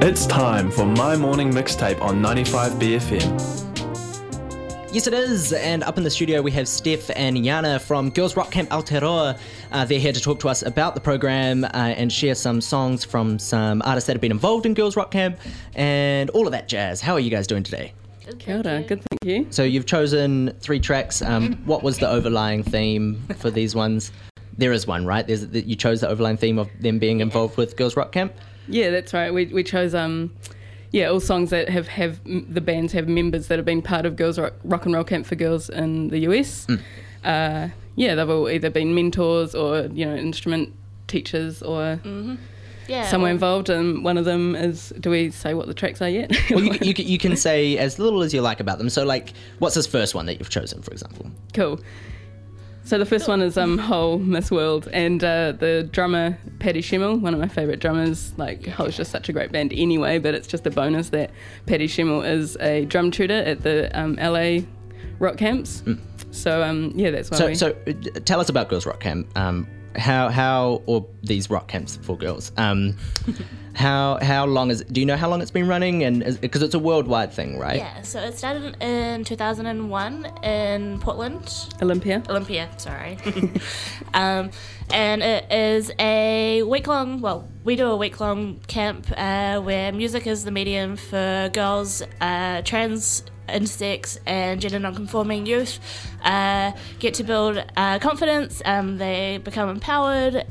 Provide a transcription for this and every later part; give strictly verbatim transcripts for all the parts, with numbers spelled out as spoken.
It's time for My Morning Mixtape on ninety-five B F M. Yes, it is. And up in the studio, we have Steph and Yana from Girls Rock Camp Aotearoa. Uh, they're here to talk to us about the program uh, and share some songs from some artists that have been involved in Girls Rock Camp and all of that jazz. How are you guys doing today? Good, Kia ora, good, thank you. So you've chosen three tracks. Um, what was the overlying theme for these ones? There is one, right? There's, you chose the overlying theme of them being involved with Girls Rock Camp? Yeah, that's right. We we chose um, yeah, all songs that have, have the bands have members that have been part of Girls Rock, Rock and Roll Camp for Girls in the U S. Mm. Uh, yeah, they've all either been mentors or, you know, instrument teachers or mm-hmm. yeah, somewhere well, involved. And one of them is, do we say what the tracks are yet? Well, you, you, you can say as little as you like about them. So, like, what's this first one that you've chosen, for example? Cool. So the first one is um, Whole Miss World, and uh, the drummer Paddy Schimmel, one of my favourite drummers. Like yeah. Whole's just such a great band anyway, but it's just a bonus that Paddy Schimmel is a drum tutor at the um, L A rock camps. Mm. So um, yeah, that's why. So, we... so uh, tell us about Girls Rock Camp. Um, how how or these rock camps for girls? Um, how how long is? Do you know how long it's been running? And because it's a worldwide thing, right? Yeah, so it started in two thousand one in Portland. Olympia. Olympia, sorry. um, and it is a week-long, well, we do a week-long camp uh, where music is the medium for girls, uh, trans, intersex and gender non-conforming youth uh, get to build uh, confidence. Um, they become empowered,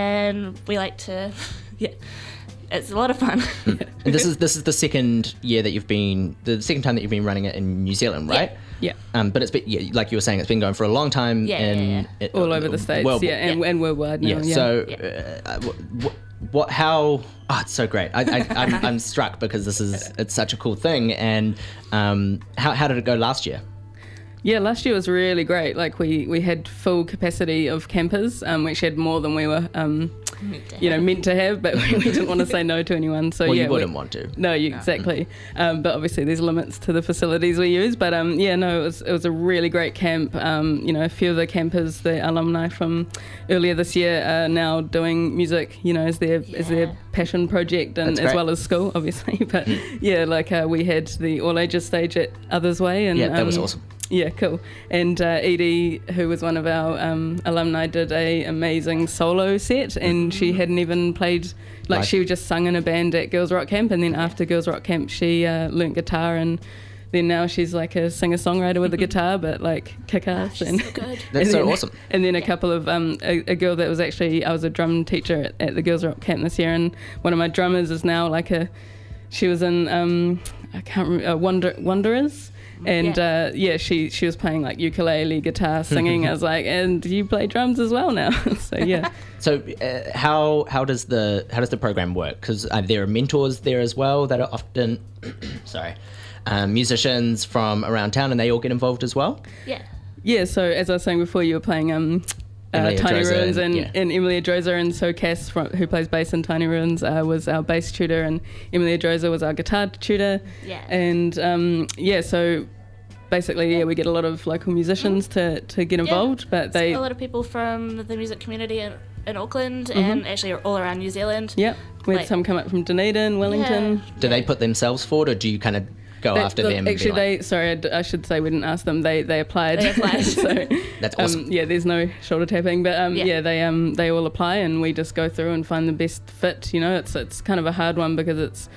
and we like to, yeah. It's a lot of fun. And this is this is the second year that you've been the second time that you've been running it in New Zealand, right? Yeah. Um, but it's been yeah, like you were saying, it's been going for a long time. Yeah, in, yeah, yeah. It, All over the States, world, yeah, and, yeah. and worldwide now. Yeah. Yeah. So, Yeah. Uh, what, what? How? Oh, it's so great. I, I, I'm, I'm struck because this is it's such a cool thing. And um, how how did it go last year? Yeah, last year was really great. Like we, we had full capacity of campers, um, which had more than we were, um, you know, meant to have. But we, we didn't want to say no to anyone. So well, yeah, you wouldn't we, want to. No, you, exactly. Um, but obviously, there's limits to the facilities we use. But um, yeah, no, it was it was a really great camp. Um, you know, a few of the campers, the alumni from earlier this year, are now doing music. You know, as their yeah. as their passion project, and as well as school, obviously. But yeah, like uh, we had the all ages stage at Others Way, and yeah, that um, was awesome. Yeah, cool. And uh, Edie, who was one of our um, alumni, did a amazing solo set, and she hadn't even played, like Live. she just sung in a band at Girls Rock Camp, and then after Girls Rock Camp she uh, learnt guitar, and then now she's like a singer-songwriter with a guitar, but like kick-ass. Oh, and so good. That's and so then, awesome. And then a couple of, um, a, a girl that was actually, I was a drum teacher at, at the Girls Rock Camp this year, and one of my drummers is now like a, she was in, um, I can't remember, uh, Wonder, Wanderers. And yeah. Uh, yeah, she she was playing like ukulele, guitar, singing. I was like, and you play drums as well now. So yeah. So uh, how how does the how does the program work? Because uh, there are mentors there as well that are often, sorry, um, musicians from around town, and they all get involved as well. Yeah. Yeah. So as I was saying before, you were playing um. Uh, Tiny Droza Ruins and, and, yeah. and Emilia Droza, and so Cass, from, who plays bass in Tiny Ruins, uh, was our bass tutor, and Emilia Droza was our guitar tutor. Yeah. And um, yeah, so basically, yeah, we get a lot of local musicians to, to get involved, yeah. but they a lot of people from the music community in, in Auckland mm-hmm. and actually all around New Zealand. Yeah, we had like, some come up from Dunedin, Wellington. Yeah. Do yeah. they put themselves forward, or do you kind of go They, after look, them? Actually, and be like, they sorry, I, d- I should say we didn't ask them. They they applied. They applied. so That's awesome. Um, yeah, there's no shoulder tapping, but um, yeah. Yeah. they um they all apply, and we just go through and find the best fit. You know, it's it's kind of a hard one because it's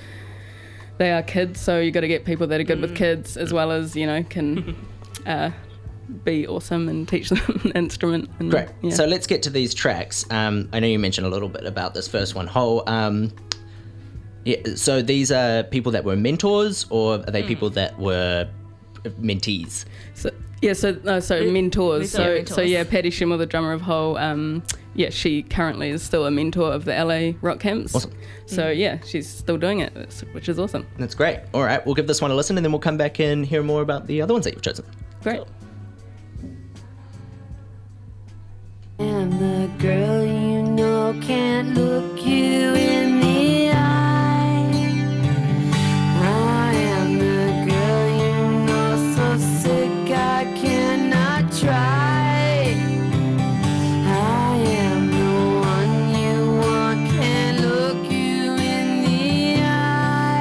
they are kids, so you got to get people that are good mm. with kids as well as you know can uh, be awesome and teach them an instrument. And, Great. Yeah. So let's get to these tracks. Um, I know you mentioned a little bit about this first one, Whole. Um, yeah. So these are people that were mentors, or are they mm. people that were mentees? So yeah, so uh, so We- mentors. we So saw mentors. so yeah, Paddy Schimmel, the drummer of Whole. Um, yeah, she currently is still a mentor of the L A rock camps. Awesome. So yeah, she's still doing it, which is awesome. That's great. All right, we'll give this one a listen, and then we'll come back and hear more about the other ones that you've chosen. Great. Cool. I'm the girl you know can't look you in the eye. I am the girl you know so sick I cannot try. I am the one you want, can't look you in the eye.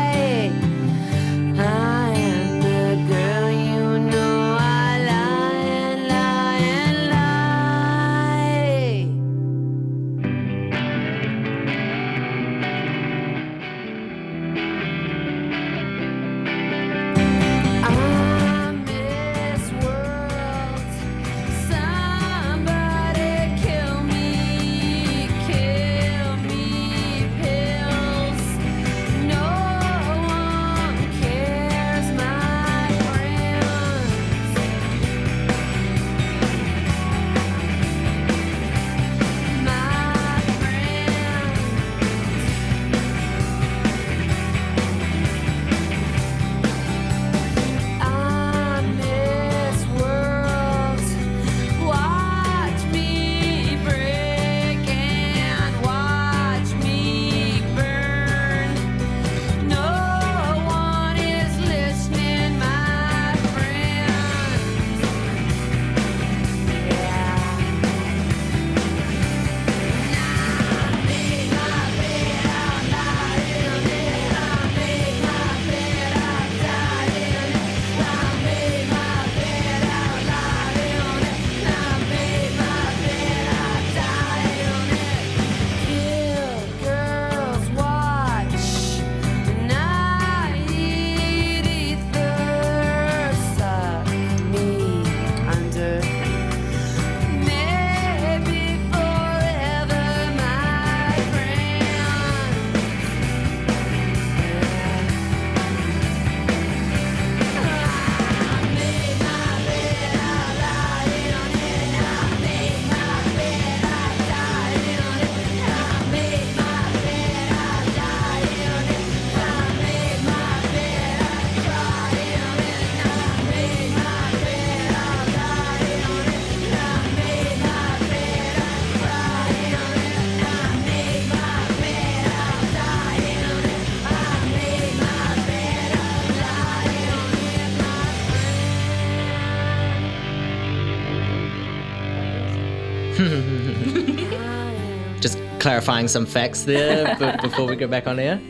clarifying some facts there b- before we go back on air.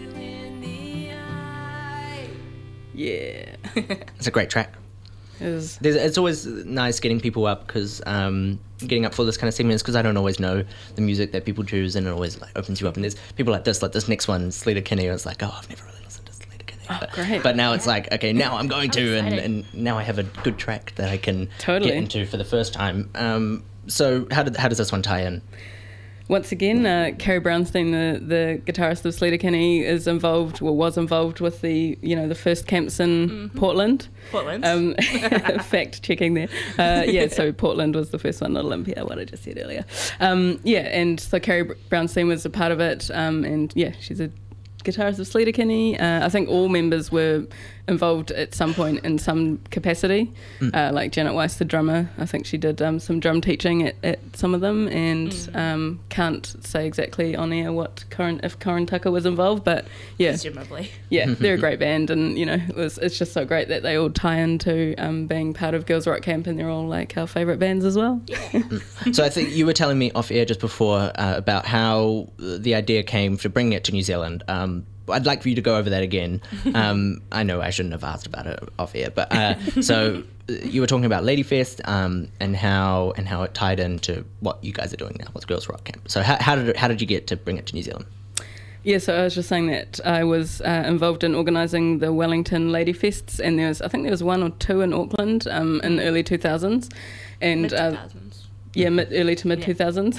Yeah. It's a great track. It was, There's, it's always nice getting people up because um, getting up for this kind of segments because I don't always know the music that people choose and it always like opens you up. And there's people like this, like this next one, Sleater Kinney. I was like, oh, I've never really listened to Sleater Kinney. Oh, but, great. but now it's like, okay, now I'm going to, and, exciting. and now I have a good track that I can Totally. get into for the first time. Um, so how did how does this one tie in? once again, uh, Carrie Brownstein, the, the guitarist of Sleater Kinney, is involved, well, was involved with the, you know, the first camps in Mm-hmm. Portland. Portland. Um, fact checking there. Uh, yeah, so Portland was the first one, not Olympia, what I just said earlier. Um, yeah, and so Carrie Brownstein was a part of it, um, and yeah, she's a guitarist of Sleater Kinney. Uh, I think all members were involved at some point in some capacity. Mm. Uh, like Janet Weiss, the drummer, I think she did um, some drum teaching at, at some of them, and Mm. um, can't say exactly on air what Corin, if Corin Tucker was involved, but yeah, Presumably. yeah, they're a great band, and you know, it was, it's just so great that they all tie into um, being part of Girls Rock Camp, and they're all like our favourite bands as well. So I think you were telling me off air just before uh, about how the idea came for bringing it to New Zealand. Um, I'd like for you to go over that again. Um, I know I shouldn't have asked about it off air, but uh, so you were talking about Ladyfest um, and how and how it tied into what you guys are doing now with Girls Rock Camp. So how, how did it, how did you get to bring it to New Zealand? Yeah, so I was just saying that I was uh, involved in organising the Wellington Ladyfests, and there was, I think there was one or two in Auckland um, in the early two thousands, and Mid uh, two thousands. yeah, mid, early to mid two thousands.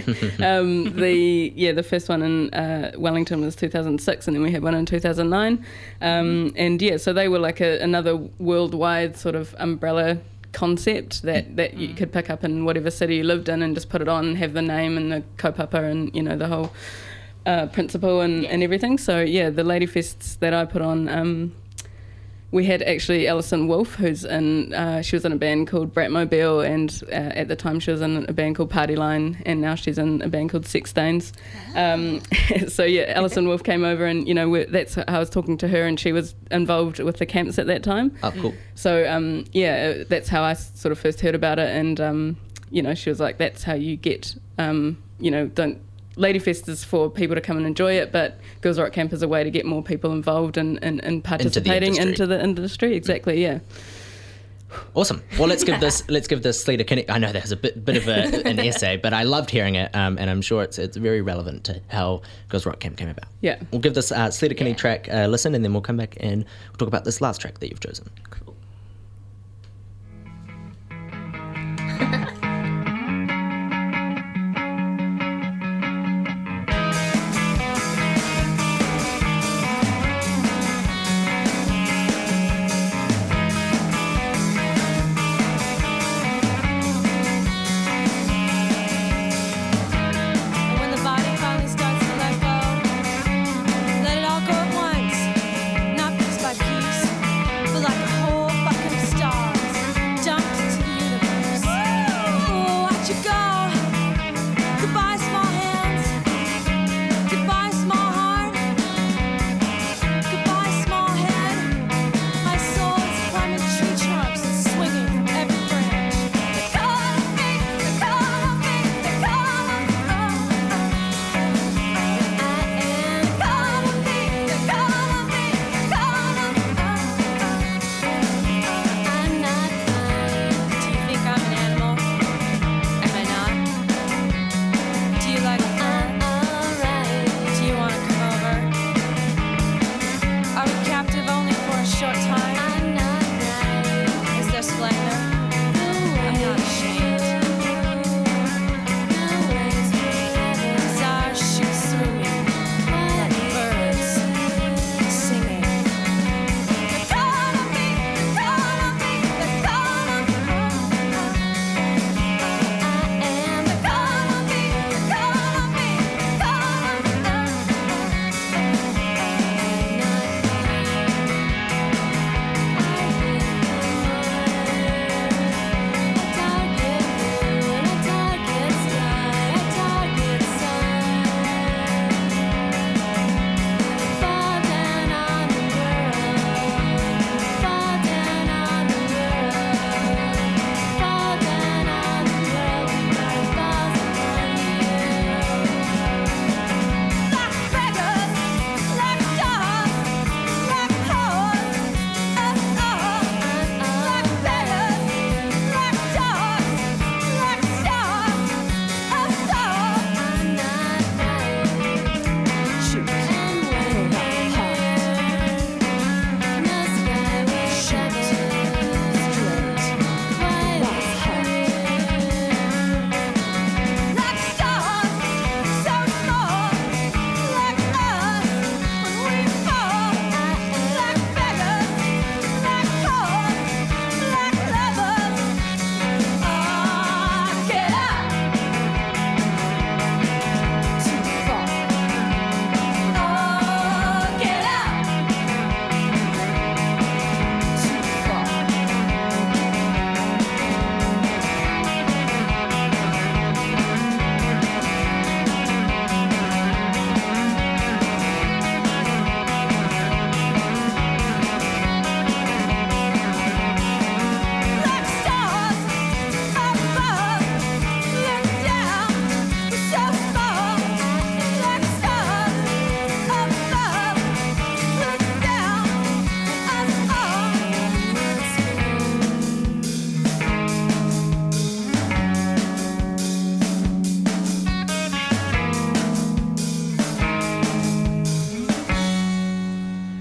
um, the yeah, the first one in uh, Wellington was two thousand six, and then we had one in two thousand nine, um, and yeah, so they were like a, another worldwide sort of umbrella concept that, that you could pick up in whatever city you lived in and just put it on and have the name and the kaupapa and you know the whole uh, principle and, Yeah. and everything. So yeah, the Ladyfests that I put on. Um, We had actually Alison Wolfe, who's in, uh, she was in a band called Bratmobile, and uh, at the time she was in a band called Party Line, and now she's in a band called Sex Stains. Um, so yeah, Alison Wolfe came over, and you know we're, that's how I was talking to her, and she was involved with the camps at that time. Oh, cool. So um, yeah, that's how I s- sort of first heard about it, and um, you know she was like, that's how you get, um, you know, don't. Ladyfest is for people to come and enjoy it, but Girls Rock Camp is a way to get more people involved and in, in, in participating industry. into the industry. Exactly, yeah. Awesome. Well, let's give this let's give this Sleater Kinney. I know there's a bit bit of a, an essay, but I loved hearing it, um, and I'm sure it's it's very relevant to how Girls Rock Camp came about. Yeah. We'll give this uh, Sleater Kinney Yeah. track a listen, and then we'll come back and we'll talk about this last track that you've chosen. Cool. And when the body finally starts to let go, let it all go at once, not piece by piece, but like a whole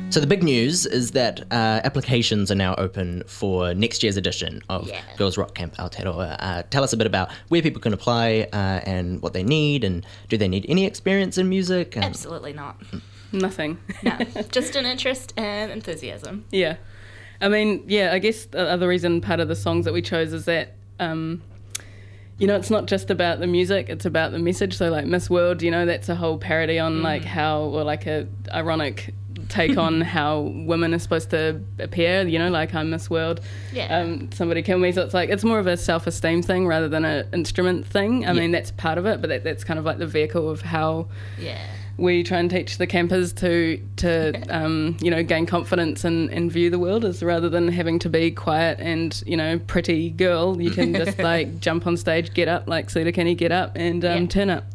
So the big news is that uh, applications are now open for next year's edition of Yeah. Girls Rock Camp Aotearoa. Uh, tell us a bit about where people can apply uh, and what they need, and do they need any experience in music? And Absolutely not. Nothing. No, just an interest and enthusiasm. Yeah. I mean, yeah, I guess the other reason part of the songs that we chose is that, um, you know, it's not just about the music, it's about the message. So, like, Miss World, you know, that's a whole parody on, like, how, or like a ironic take on how women are supposed to appear, you know, like, I'm Miss World. Yeah. Um, somebody kill me. So it's like, it's more of a self-esteem thing rather than an instrument thing. I Yeah. mean, that's part of it, but that, that's kind of like the vehicle of how Yeah. we try and teach the campers to to um, you know, gain confidence and, and view the world, as rather than having to be quiet and, you know, pretty girl, you can just like jump on stage, get up like Suda Kenny, get up and um, Yeah. turn up.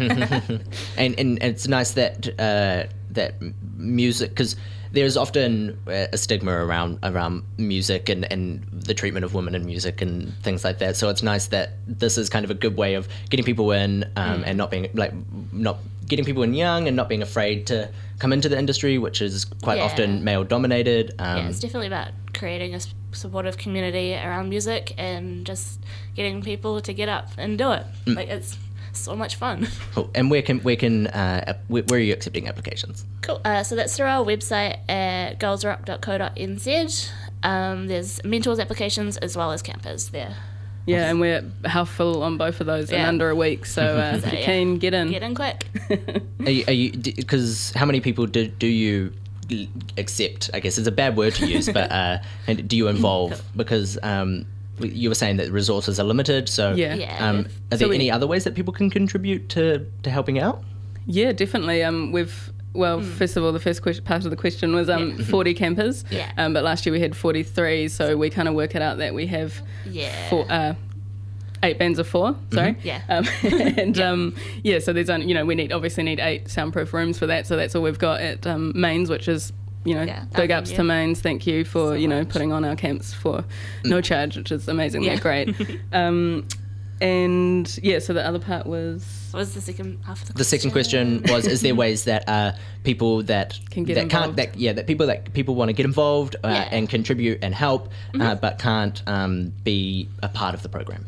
and and it's nice that uh, that m- music, because there's often a stigma around around music and, and the treatment of women in music and things like that. So it's nice that this is kind of a good way of getting people in um, and not being like not getting people in young and not being afraid to come into the industry, which is quite Yeah. often male dominated. Um, Yeah, it's definitely about creating a s- supportive community around music and just getting people to get up and do it. Mm. Like, it's so much fun. cool. And where can where can uh, ap- where, where are you accepting applications? Cool. Uh, so that's through our website at girls rock dot co dot n z. Um, there's mentors applications as well as campers there. Yeah, and we're half full on both of those in Yeah. under a week. So uh, if So, you're yeah. keen, get in. Get in quick. Are you, are you because how many people do, do you l- accept? I guess it's a bad word to use, but uh, and do you involve? Because um, you were saying that resources are limited, so Yeah. Yeah, um, we've- are So there we- any other ways that people can contribute to, to helping out? Yeah, definitely. Um, we've well, first of all, the first question, part of the question was um, Yeah. forty campers. Yeah. Um, but last year we had forty-three, so we kind of work it out that we have Yeah. four, uh, eight bands of four. Sorry. Yeah. Um, and um, yeah, so there's only, you know, we need obviously need eight soundproof rooms for that, so that's all we've got at um, Mains, which is, you know, Yeah, big our ups to venue. Mains. Thank you for So you know much. putting on our camps for no charge, which is amazing. Yeah. They're great. um, and yeah, so the other part was. What was the second half of the question? The second question was: is there ways that uh, people that Can get that can't involved. that yeah that people that people want to get involved uh, Yeah. and contribute and help, uh, Mm-hmm. but can't um, be a part of the program?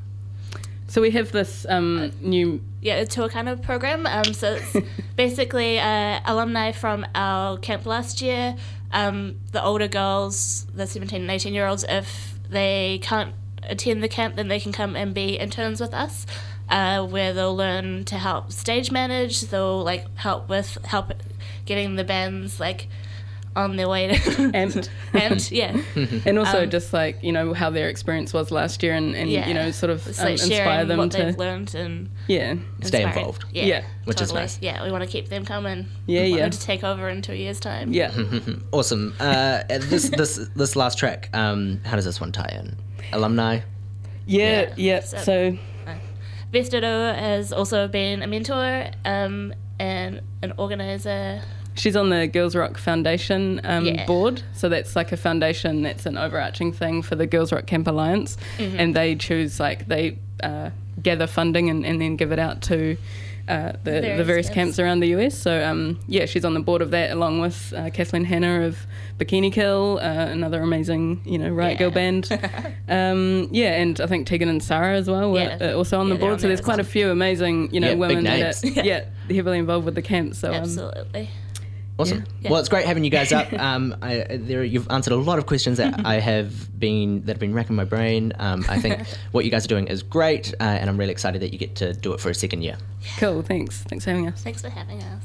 So we have this um, new. Yeah, a tour kind of program. Um, so it's basically uh, alumni from our camp last year. Um, the older girls, the seventeen and eighteen year olds, if they can't attend the camp, then they can come and be interns with us, uh, where they'll learn to help stage manage. They'll like help with help getting the bands like on their way to Amped. amped, yeah. And also Um, just like, you know, how their experience was last year and, and Yeah. you know, sort of It's um, like inspire sharing them what to. they've learned and Yeah. Stay inspiring. involved. Yeah, Yeah. Which is totally. nice. Yeah, we want to keep them coming. Yeah, we want yeah. them to take over in two years' time. Yeah. Awesome. Uh, this this this last track. Um, how does this one tie in? Alumni. Yeah. Yeah. Yeah. So- So, Vestido has also been a mentor um, and an organizer. she's on the Girls Rock Foundation um, Yeah. board. So that's like a foundation that's an overarching thing for the Girls Rock Camp Alliance. Mm-hmm. And they choose, like, they uh, gather funding and, and then give it out to uh, the, the Various various camps. camps around the U S. So, um, yeah, she's on the board of that along with uh, Kathleen Hanna of Bikini Kill, uh, another amazing, you know, Riot Girl Yeah. band. um, yeah, and I think Tegan and Sarah as well were Yeah. uh, also on Yeah, the they're board. on So there there's as quite a well. few amazing, you know, Yeah, big women that names. are yeah, heavily involved with the camp. So um, Absolutely. Awesome. Yeah. Well, it's great having you guys up. Um, I, there, you've answered a lot of questions that I have been that have been racking my brain. Um, I think what you guys are doing is great, uh, and I'm really excited that you get to do it for a second year. cool. Thanks. Thanks for having us. Thanks for having us.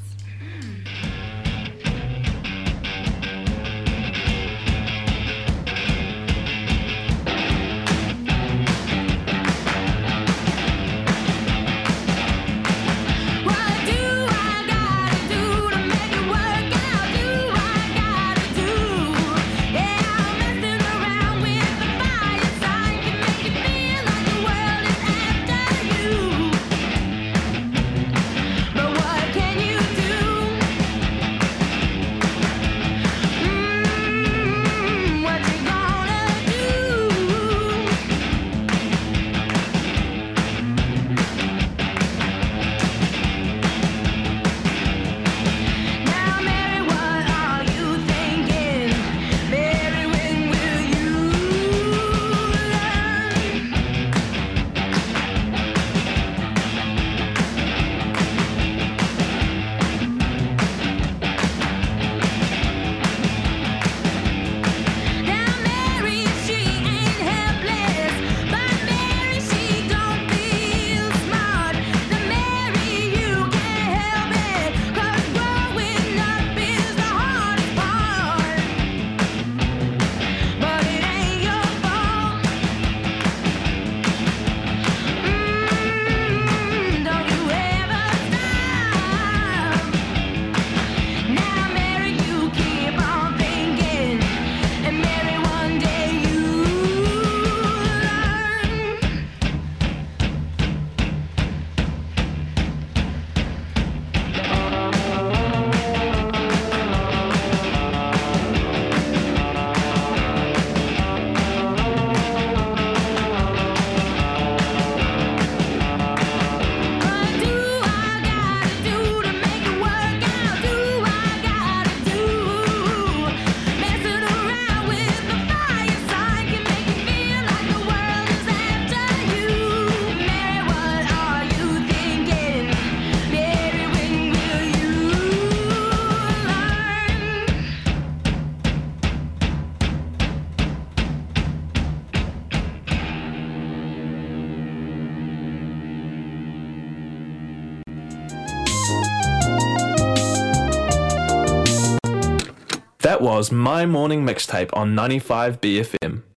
What do I gotta do to make it work out? Do I gotta do? Yeah, I'm messing around with the fire sign. Can make it feel like the world is after you. But what can you do? That was My Morning Mixtape on ninety-five B F M.